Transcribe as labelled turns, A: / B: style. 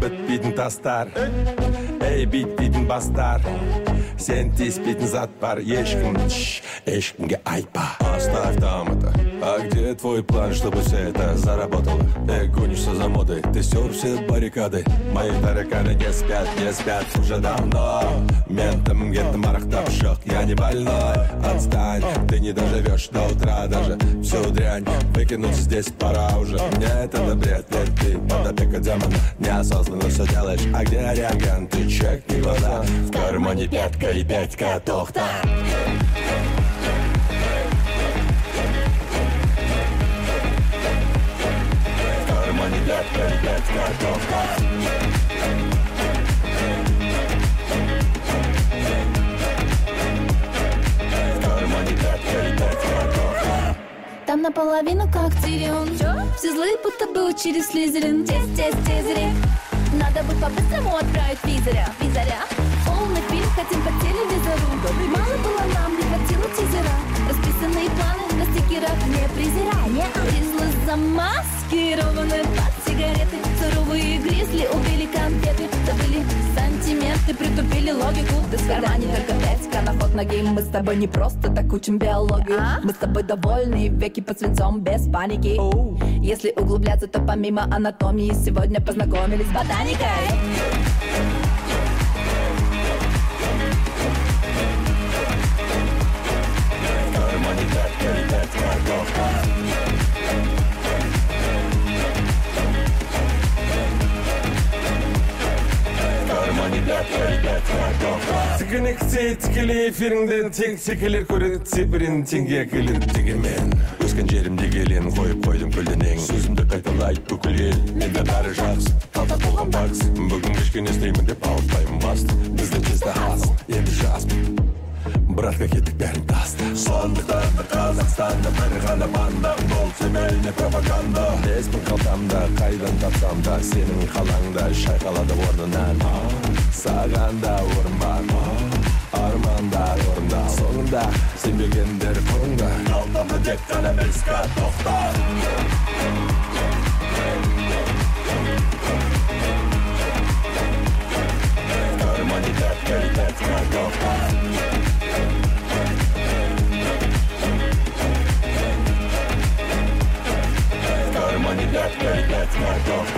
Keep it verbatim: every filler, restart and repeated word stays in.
A: бітпейтін тастар. Эй, бітпейтін бастар. Сен тиіспейтін зат бар. Ешкім, шш, ешкімге айтпа. Оставь там это. А где твой план, чтобы все это заработало? Эй, гонишься за модой, ты стер все баррикады. Мои тараканы не спят, не спят уже давно. Ментом где-то марахтав шок, я не больной. Отстань, ты не доживешь до утра даже. Всю дрянь выкинуть здесь пора уже. Мне это на бред, нет, ты под опекой демона. Неосознанно все делаешь, а где реагенты? Чекни глаза, в кармане пятка и пятька тохта. Пятка, пятка, тохта. В кармане пятка и пятка, тохта.
B: Там наполовину как Тирион. Все злые будто бы учились Слизерин. Тез, тез, тезери. Надо бы по-быстрому отправить визаря. Визаря. Полный фильм хотим по телевизору. Мало было нам, не хватило тизера. Расписанные планы на стикерах не презирай. Призлы замаскированы под сигареты. Суровые гризли убили конфеты. Забыли сантименты, притупили логику. Ты в кармане только пятька на ход ноги. Мы с тобой не просто так учим биологию. А? Мы с тобой довольны, веки под свинцом без паники. Оу. Если углубляться, то помимо анатомии сегодня познакомились с ботаникой.
A: Тікінекте тікілі эфиріңден тең секелер көреді сепірін теңге келін дегенмен өскен жерімде келен қойып қойдым көлденең сөзімді қайталайды бүкіл ел менде бәрі жақсы талдап болған бақс бүгін кешкен естеймін деп ауытпаймын басты бізде тезді аз енді жаспын братка кеттік бәрін таста сондықтан да қазақстанда бір ғана банда бұл семейный пропаганда беспін қалтамда қайдан тапсам да сенің қалаңда шайқалады орнынан саған да орын бар армандар орында соңында сенбегендер құрыңда алдамда тек қана ісқа тоқтар кармане пятка и пятка тоқтар кармане пятка и пятка тоқтар